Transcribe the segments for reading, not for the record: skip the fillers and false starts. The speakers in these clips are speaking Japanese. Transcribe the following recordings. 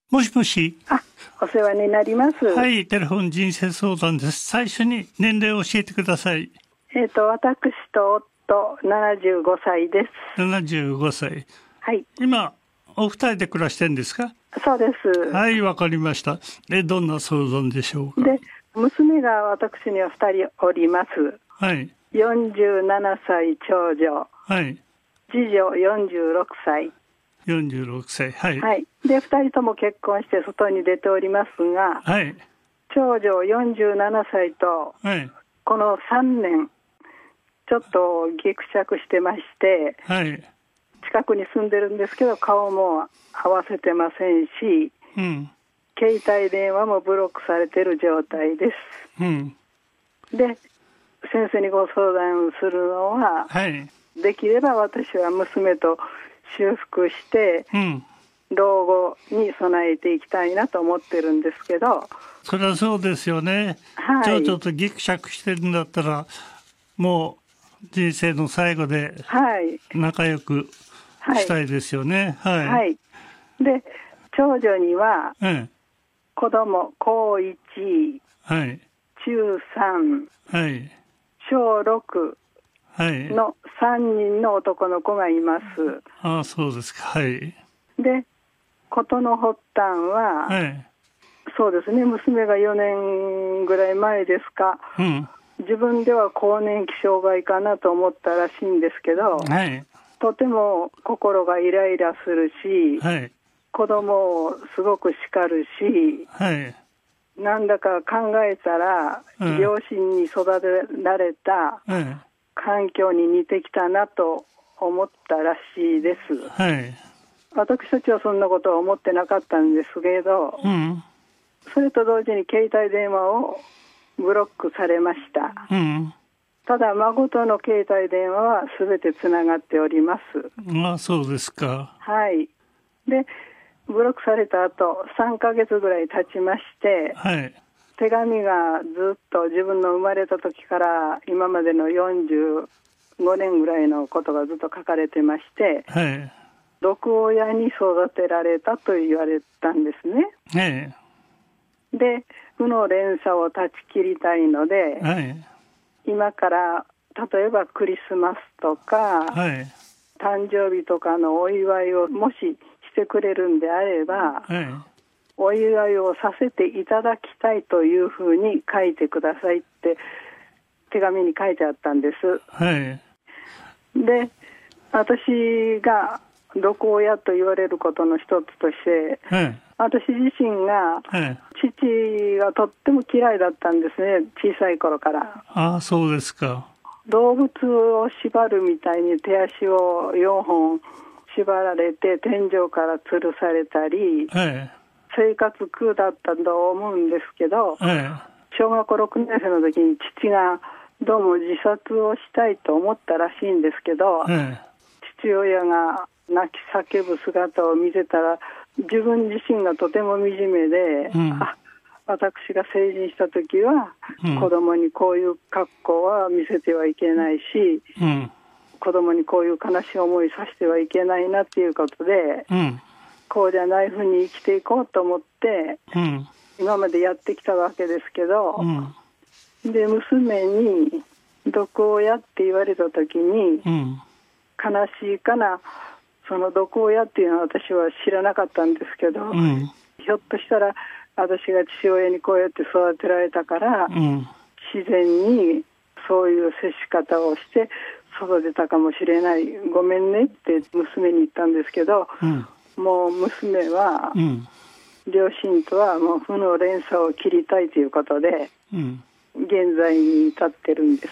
もしもし。 お世話になります。 はい、テレフォン人生相談です。最初に年齢を教えてください。 私と夫75歳です。 75歳。 はい。 今、お二人で暮らしてるんですか？ そうです。 はい、わかりました。どんな相談でしょうか？ で、娘が私には2人おります。 はい。 47歳長女。 はい。 次女46歳。 46歳。はい。 はい。で、2人とも結婚して外に出ておりますが、 はい。 長女47歳と、 はい。 この3年、ちょっとぎくしゃくしてまして、 はい。 近くに住んでるんですけど、顔も合わせてませんし、 うん。 携帯電話もブロックされている状態です。 うん。 で、先生にご相談するのは、 はい。 できれば私は娘と修復して、 うん。 老後に備えていきたいなと思ってるんですけど。 そりゃそうですよね。 はい。 ちょっとギクシャクしてるんだったら、もう人生の最後で仲良くしたいですよね。はい。 はい。で、長女には、子供、高1、 はい。 中3、 はい。 小6の3人の男の子がいます。 ああ、そうですか。はい。 で、事の発端は、そうですね、娘が4年ぐらい前ですか、自分では更年期障害かなと思ったらしいんですけど、とても心がイライラするし、子供をすごく叱るし、なんだか考えたら、両親に育てられた環境に似てきたなと思ったらしいです。私たちはそんなことは思ってなかったんですけど、それと同時に携帯電話をブロックされました。ただ孫との携帯電話は全てつながっております。 ああ、そうですか。 はい。で、ブロックされた後3ヶ月ぐらい経ちまして、手紙がずっと自分の生まれた時から今までの45年ぐらいのことがずっと書かれてまして、毒親に育てられたと言われたんですね。で、負の連鎖を断ち切りたいので、今から例えばクリスマスとか、誕生日とかのお祝いをもししてくれるんであれば、お祝いをさせていただきたいというふうに書いてくださいって手紙に書いてあったんです。で、私が毒親と言われることの一つとして、私自身が、父がとっても嫌いだったんですね、小さい頃から。 ああ、そうですか。 動物を縛るみたいに手足を4本縛られて天井から吊るされたり、生活苦だったと思うんですけど、小学校6年生の時に父がどうも自殺をしたいと思ったらしいんですけど、父親が泣き叫ぶ姿を見てたら自分自身がとても惨めで、私が成人した時は、子供にこういう格好は見せてはいけないし、子供にこういう悲しい思いさせてはいけないなっていうことで、こうじゃないふうに生きていこうと思って、今までやってきたわけですけど、で、娘に毒親って言われた時に、悲しいかな、その毒親っていうのは私は知らなかったんですけど、ひょっとしたら私が父親にこうやって育てられたから、自然にそういう接し方をして育てたかもしれない、ごめんねって娘に言ったんですけど、もう娘は、両親とはもう負の連鎖を切りたいということで、現在に至ってるんです。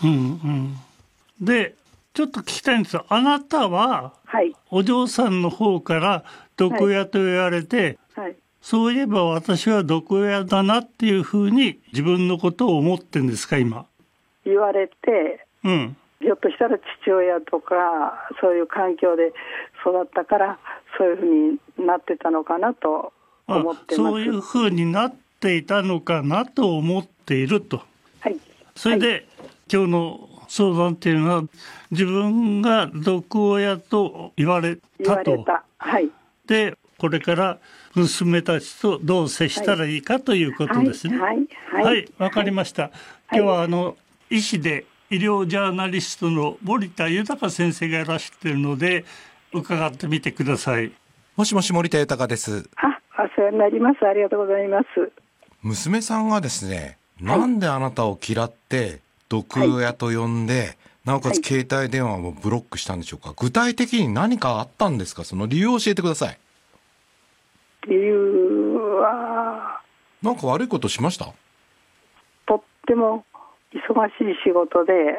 で、ちょっと聞きたいんですが、あなたは、お嬢さんの方から毒親と言われて、そういえば私は毒親だなっていうふうに自分のことを思ってるんですか、今。 言われて、ひょっとしたら父親とかそういう環境で育ったからそういうふうになってたのかなと思ってます。 そういうふうになっていたのかなと思っていると。それで、今日の相談っていうのは自分が毒親と言われたと。で、子これから娘たちとどう接したらいいかということですね。わかりました。今日は医師で医療ジャーナリストの森田豊先生がいらっしゃっているので伺ってみてください。 もしもし、森田豊です。 お世話になります。ありがとうございます。 娘さんがですね、なんであなたを嫌って毒親と呼んで、なおかつ携帯電話もブロックしたんでしょうか。具体的に何かあったんですか。その理由を教えてください。 理由はなんか悪いことしました？ とっても忙しい仕事で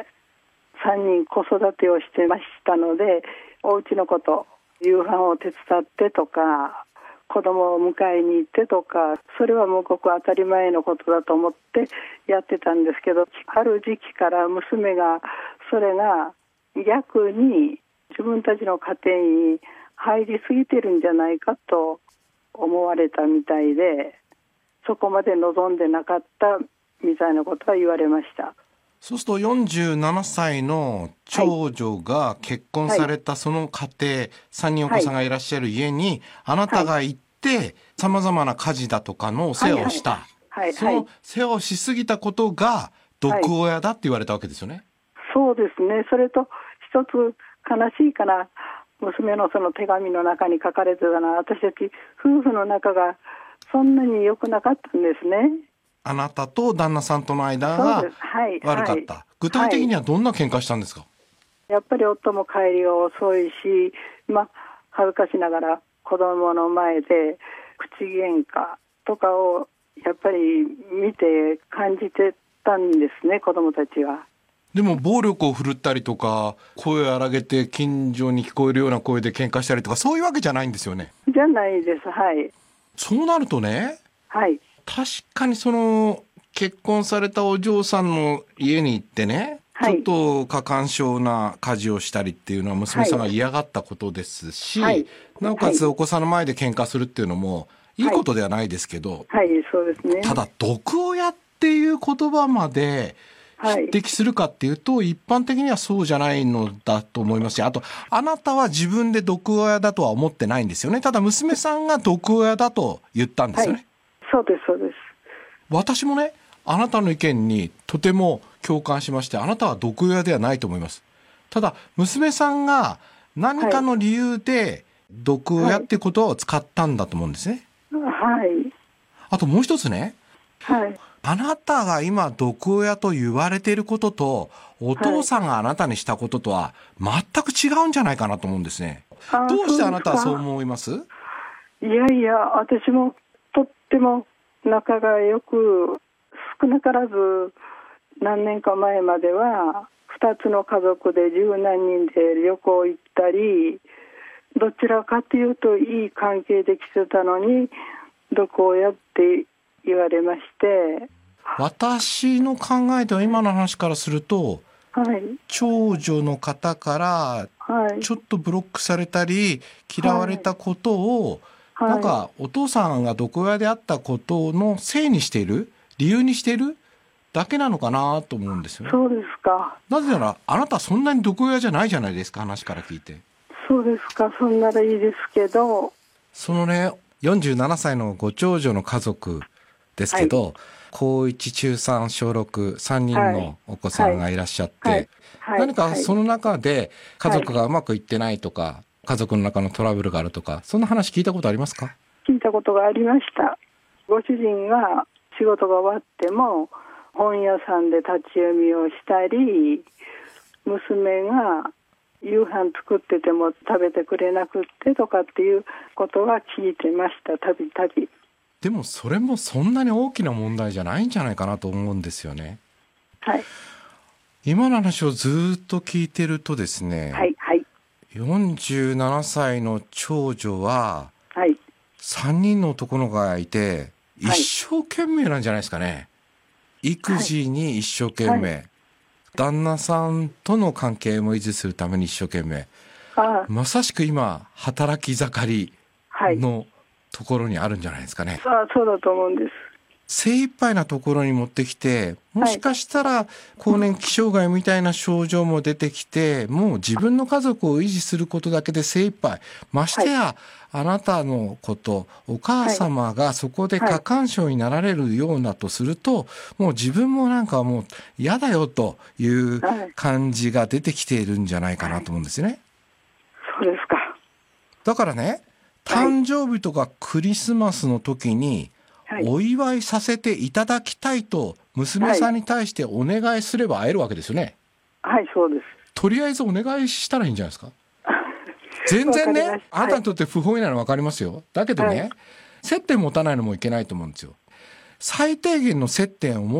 3人子育てをしてましたので、お家のこと、夕飯を手伝ってとか子供を迎えに行ってとか、それはもうごく当たり前のことだと思ってやってたんですけど、ある時期から娘がそれが逆に自分たちの家庭に入りすぎてるんじゃないかと思われたみたいで、そこまで望んでなかったみたいなことは言われました。 そうすると47歳の長女が結婚されたその家庭、3人お子さんがいらっしゃる家にあなたが行ってさまざまな家事だとかの世話をした、その世話をしすぎたことが毒親だって言われたわけですよね。 そうですね。それと一つ悲しいかな、娘のその手紙の中に書かれてたのは、私たち夫婦の仲がそんなに良くなかったんですね。 あなたと旦那さんとの間が悪かった、具体的にはどんな喧嘩したんですか？ やっぱり夫も帰りが遅いし、恥ずかしながら子供の前で口喧嘩とかをやっぱり見て感じてたんですね、子供たちは。 でも暴力を振るったりとか声を荒げて近所に聞こえるような声で喧嘩したりとか、そういうわけじゃないんですよね。 じゃないです。 そうなるとね、確かにその結婚されたお嬢さんの家に行ってね、ちょっと過干渉な家事をしたりっていうのは娘さんが嫌がったことですし、なおかつお子さんの前で喧嘩するっていうのもいいことではないですけど、 そうですね。 ただ毒親っていう言葉まで匹敵するかっていうと、一般的にはそうじゃないのだと思いますし、あとあなたは自分で毒親だとは思ってないんですよね。ただ娘さんが毒親だと言ったんですよね。 そうですそうです。 私もね、あなたの意見にとても共感しまして、あなたは毒親ではないと思います。ただ娘さんが何かの理由で毒親って言葉を使ったんだと思うんですね。あともう一つね、あなたが今毒親と言われていることとお父さんがあなたにしたこととは全く違うんじゃないかなと思うんですね。どうしてあなたはそう思います？ いや私もとっても仲がよく、少なからず何年か前までは2つの家族で十何人で旅行行ったり、どちらかというといい関係で来てたのに毒親って言われまして、 私の考えでは今の話からすると、長女の方からちょっとブロックされたり嫌われたことを、なんかお父さんが毒親であったことのせいにしている、理由にしているだけなのかなと思うんですよね。 そうですか。 なぜならあなたそんなに毒親じゃないじゃないですか、話から聞いて。 そうですか。そんならいいですけど、 そのね、47歳のご長女の家族ですけど、高1、中3、小6、3人のお子さんがいらっしゃって、何かその中で家族がうまくいってないとか、家族の中のトラブルがあるとか、そんな話聞いたことありますか？ 聞いたことがありました。ご主人が仕事が終わっても本屋さんで立ち読みをしたり、娘が夕飯作ってても食べてくれなくってとかっていうことは聞いてました、たびたび。 でもそれもそんなに大きな問題じゃないんじゃないかなと思うんですよね。今の話をずっと聞いてるとですね、47歳の長女は3人の男の子がいて一生懸命なんじゃないですかね。育児に一生懸命、旦那さんとの関係も維持するために一生懸命、まさしく今働き盛りのところにあるんじゃないですかね。 そうだと思うんです。 精一杯なところに持ってきて、もしかしたら更年期障害みたいな症状も出てきて、もう自分の家族を維持することだけで精一杯。ましてや、あなたのこと、お母様がそこで過干渉になられるようなとすると、もう自分もなんかもう嫌だよという感じが出てきているんじゃないかなと思うんですよね。 そうですか。 だからね、誕生日とかクリスマスの時に、お祝いさせていただきたいと娘さんに対してお願いすれば会えるわけですよね。 はい、そうです。 とりあえずお願いしたらいいんじゃないですか。全然ね、あなたにとって不本意なの分かりますよ。だけどね、接点持たないのもいけないと思うんですよ。最低限の接点を持って、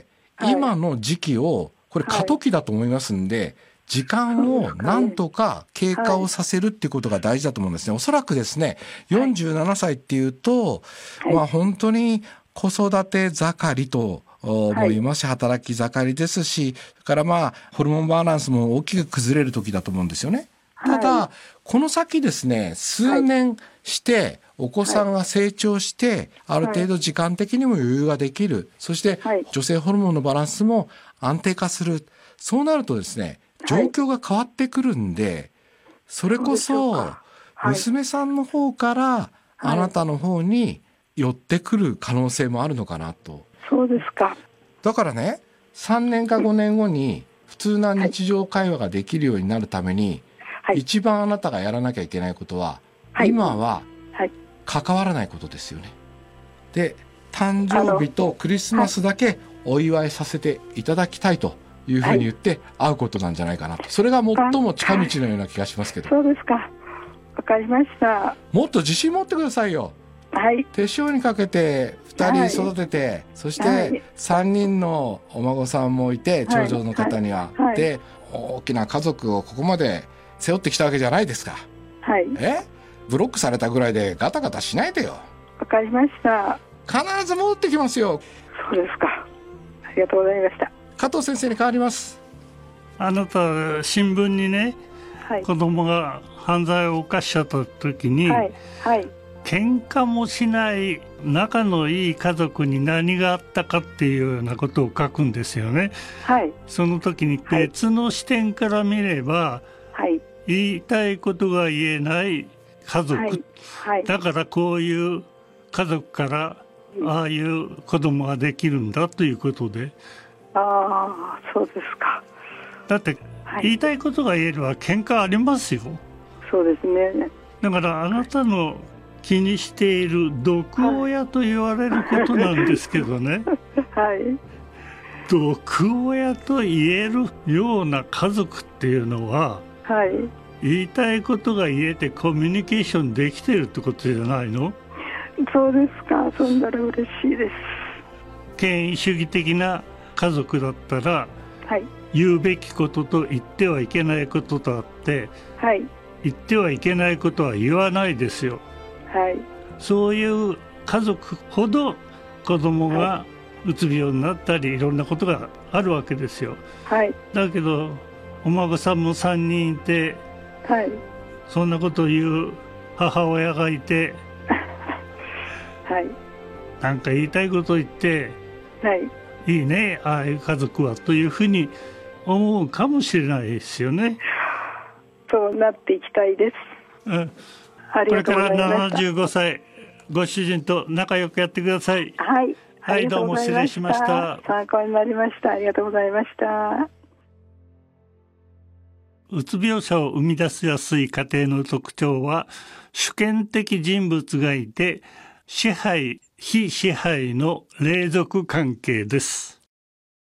今の時期を、これ過渡期だと思いますんで、時間をなんとか経過をさせるっていうことが大事だと思うんですね。おそらくですね、47歳っていうと、まあ本当に子育て盛りと思いますし、働き盛りですし、それからまあホルモンバランスも大きく崩れる時だと思うんですよね。ただ、この先ですね、数年してお子さんが成長して、ある程度時間的にも余裕ができる。そして女性ホルモンのバランスも安定化する。そうなるとですね、状況が変わってくるんで、それこそ娘さんの方からあなたの方に寄ってくる可能性もあるのかなと。 そうですか。 だからね、3年か5年後に普通な日常会話ができるようになるために、一番あなたがやらなきゃいけないことは、今は関わらないことですよね。で、誕生日とクリスマスだけお祝いさせていただきたいというふうに言って会うことなんじゃないかなと。それが最も近道のような気がしますけど。 そうですか。わかりました。 もっと自信持ってくださいよ。手塩にかけて2人育てて、そして3人のお孫さんもいて、長女の方には。で、大きな家族をここまで背負ってきたわけじゃないですか。ブロックされたぐらいでガタガタしないでよ。 わかりました。 必ず戻ってきますよ。 そうですか。ありがとうございました。 加藤先生に代わります。 あなた新聞にね、子供が犯罪を犯しちゃった時に、喧嘩もしない仲のいい家族に何があったかっていうようなことを書くんですよね。その時に別の視点から見れば、言いたいことが言えない家族、だからこういう家族からああいう子供ができるんだということで。 そうですか。 だって、言いたいことが言えれば喧嘩ありますよ。 そうですね。 だからあなたの気にしている毒親と言われることなんですけどね、毒親と言えるような家族っていうのは、言いたいことが言えてコミュニケーションできてるってことじゃないの？ そうですか。そんなら嬉しいです。 権威主義的な家族だったら、言うべきことと言ってはいけないこととあって、言ってはいけないことは言わないですよ。そういう家族ほど子供がうつ病になったり、いろんなことがあるわけですよ。だけどお孫さんも3人いて、そんなことを言う母親がいて、なんか言いたいことを言って、いいね、ああいう家族はというふうに思うかもしれないですよね。 そうなっていきたいです。 これから75歳、ご主人と仲良くやってください。どうも失礼しました。 参考になりました。ありがとうございました。 うつ病者を生み出しやすい家庭の特徴は、主権的人物がいて、支配・非支配の隷属関係です。